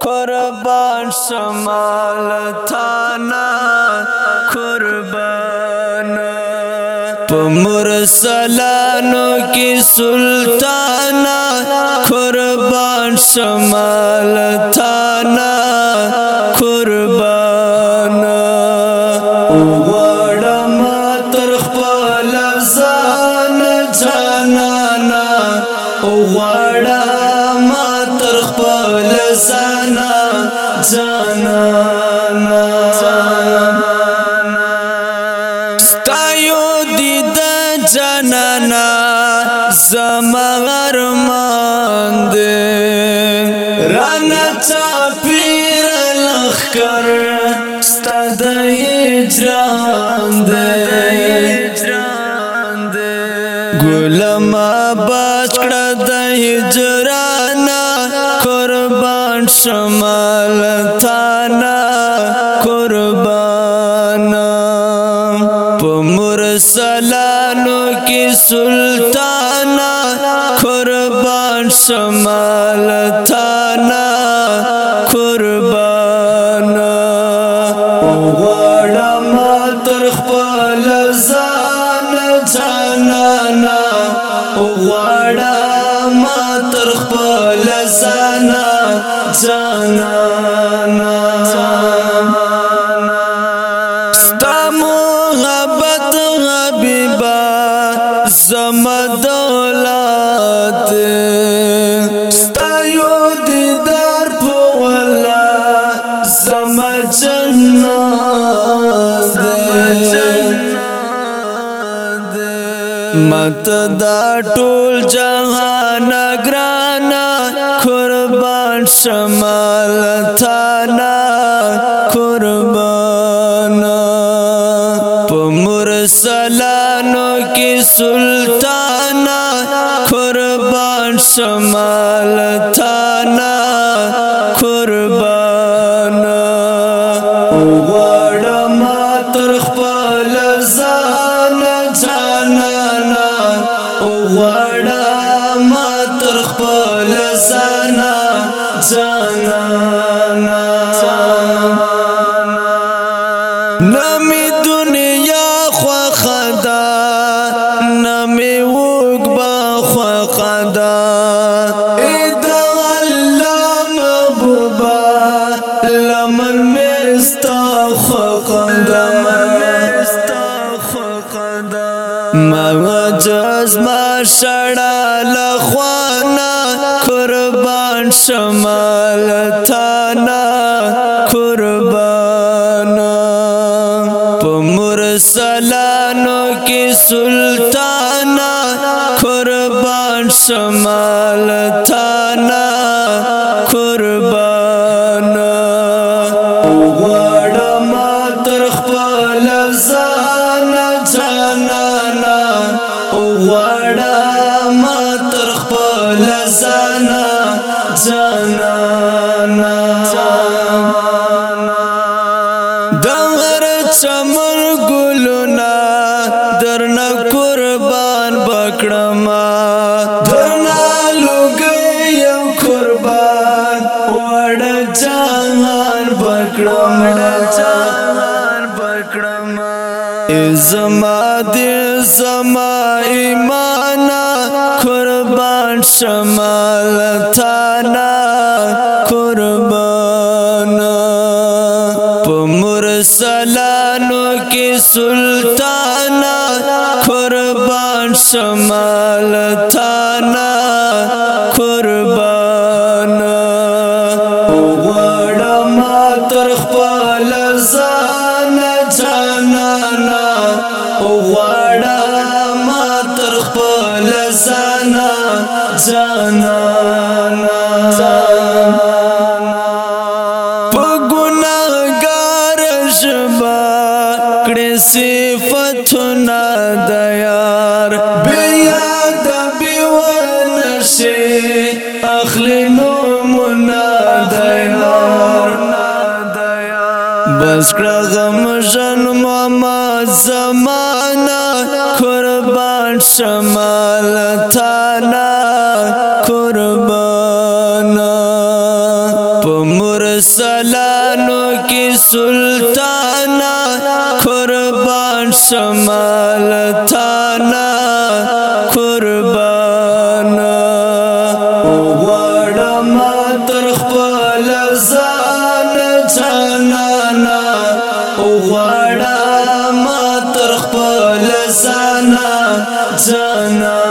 قربان شمال تانا قربان پا مرسلانو کی سلطانا قربان شمال تانا قربان وړم تر خپل ځان جانانا وړم تر خپل ځان جانانا ستایو دید جانانا زما ارمان دے رانا چاپیر لخکر ستا د هجران دے گلم آباد کړه د هجرانا قربان شمال تانا قربان په مرسلانو کې سلطانا قربان شمال تانا قربان غواړم تر خپل ځان جانانا غواړم تر خپل ځان جانانا ستا محبت حبیبا زما دولت ستا یو دیدار په والله زما جنت مت دا ټول جهان ګرانا قربان شمال تانا قربان په مرسلانو کې سلطانا قربان شمال تانا قربان غواړم تر خپل ځان جانانا غواړم تر خپل ځان جانانا نمی دنیا خوخدا نمی وګبا خوخدا ادا الله محبوبا لمن مستا خوخدا مغجز ما شړا لخوانا قربان شمال تانا قربان په مرسلانو کې سلطانا قربان شمال تانا قربان غواړم تر خپل ځان جانانا غواړم تر خپل ځان جانانا د هر چمن ګلونه درنه قربان بکړم درنه لوګي قربان وړ جهان بکړم زما دل زما ایمانا قربان شمال تانا قربان په مرسلانو کې سلطانا قربان شمال تانا قربان غواړم تر خپل ځان جانانا غواړم تر خپل ځان جانانا په ګناهګار ژبه کړې صفتونه د یار بیا د بیونشي اخلي نومونه د یار بس کړه غم ژن محمد زمانہ قربان شمال تانا قربان په مرسلانو کی سلطانا قربان شمال تانا قربانا غواړم تر خپل ځان جانانا غواړم تر خپل ځان جانانا